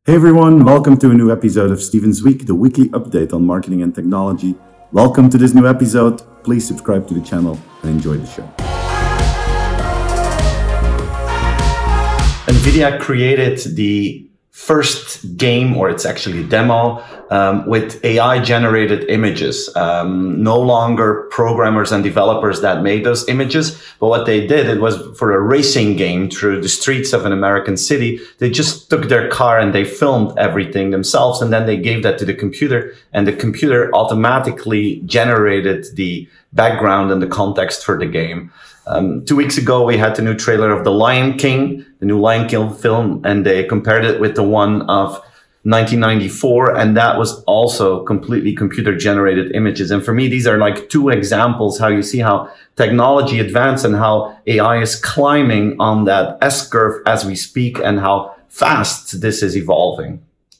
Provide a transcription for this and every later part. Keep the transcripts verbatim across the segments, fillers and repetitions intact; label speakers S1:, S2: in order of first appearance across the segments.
S1: Hey everyone, welcome to a new episode of Steven's Week, the weekly update on marketing and technology. Welcome to this new episode. Please subscribe to the channel and enjoy the show.
S2: NVIDIA created the first game, or it's actually a demo, um, with A I-generated images. Um, no longer programmers and developers that made those images, but what they did, it was for a racing game through the streets of an American city. They just took their car and they filmed everything themselves, and then they gave that to the computer, and the computer automatically generated the background and the context for the game. Um, two weeks ago, we had the new trailer of The Lion King, the new Lion King film, and they compared it with the one of nineteen ninety-four, and that was also completely computer-generated images. And for me, these are like two examples how you see how technology advanced and how A I is climbing on that S-curve as we speak, and how fast this is evolving.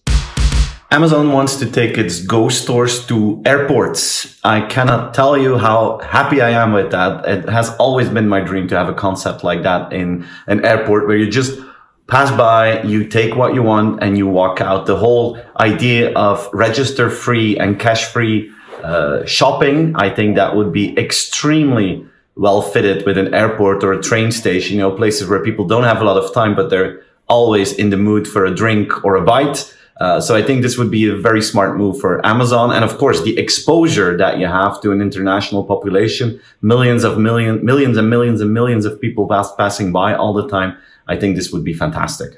S2: Amazon wants to take its Go stores to airports. I cannot tell you how happy I am with that. It has always been my dream to have a concept like that in an airport where you just pass by, you take what you want, and you walk out. The whole idea of register-free and cash-free uh, shopping, I think that would be extremely well fitted with an airport or a train station, you know, places where people don't have a lot of time, but they're always in the mood for a drink or a bite. Uh, so I think this would be a very smart move for Amazon. And of course, the exposure that you have to an international population, millions of million, millions and millions and millions of people pass, passing by all the time. I think this would be fantastic.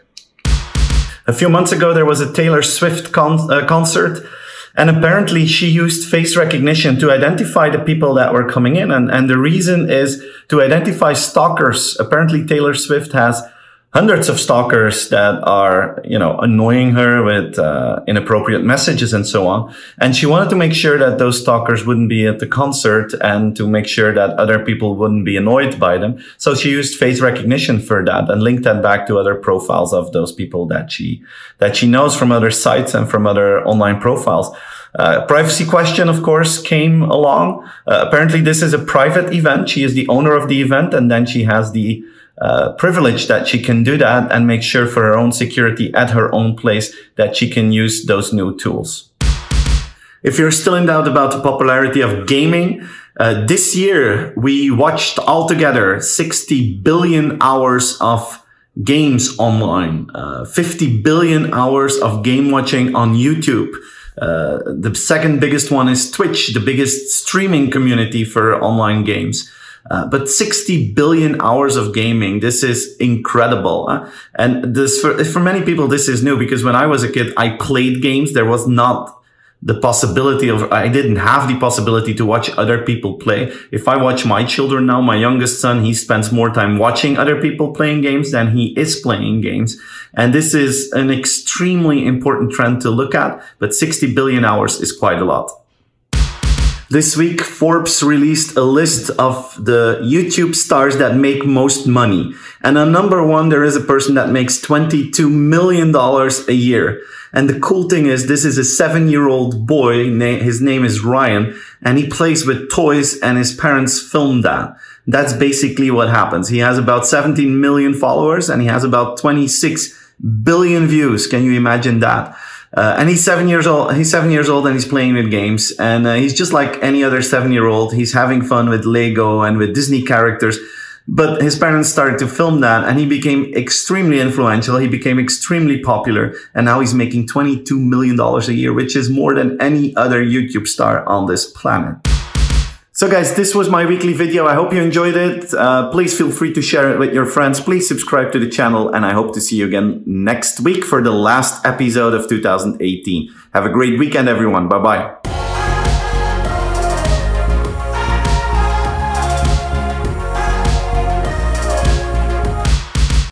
S2: A few months ago, there was a Taylor Swift con- uh, concert, and apparently she used face recognition to identify the people that were coming in. And, and the reason is to identify stalkers. Apparently Taylor Swift has hundreds of stalkers that are, you know, annoying her with uh, inappropriate messages and so on. And she wanted to make sure that those stalkers wouldn't be at the concert and to make sure that other people wouldn't be annoyed by them. So she used face recognition for that and linked that back to other profiles of those people that she, that she knows from other sites and from other online profiles. Uh, privacy question, of course, came along. Uh, apparently this is a private event. She is the owner of the event, and then she has the Uh, privilege that she can do that and make sure for her own security at her own place that she can use those new tools. If you're still in doubt about the popularity of gaming, uh, this year we watched altogether sixty billion hours of games online, uh, fifty billion hours of game watching on YouTube. Uh, the second biggest one is Twitch, the biggest streaming community for online games. Uh, but sixty billion hours of gaming, this is incredible. Huh? And this, for, for many people, this is new, because when I was a kid, I played games. There was not the possibility of, I didn't have the possibility to watch other people play. If I watch my children now, my youngest son, he spends more time watching other people playing games than he is playing games. And this is an extremely important trend to look at, but sixty billion hours is quite a lot. This week, Forbes released a list of the YouTube stars that make most money. And on number one, there is a person that makes twenty-two million dollars a year. And the cool thing is, this is a seven-year-old boy. His name is Ryan, and he plays with toys, and his parents filmed that. That's basically what happens. He has about seventeen million followers, and he has about twenty-six billion views. Can you imagine that? Uh, and he's seven years old. He's seven years old and he's playing with games. And uh, he's just like any other seven-year-old. He's having fun with Lego and with Disney characters. But his parents started to film that, and he became extremely influential. He became extremely popular. And now he's making twenty-two million dollars a year, which is more than any other YouTube star on this planet. So guys, this was my weekly video. I hope you enjoyed it. Uh, please feel free to share it with your friends. Please subscribe to the channel, and I hope to see you again next week for the last episode of two thousand eighteen. Have a great weekend, everyone. Bye-bye.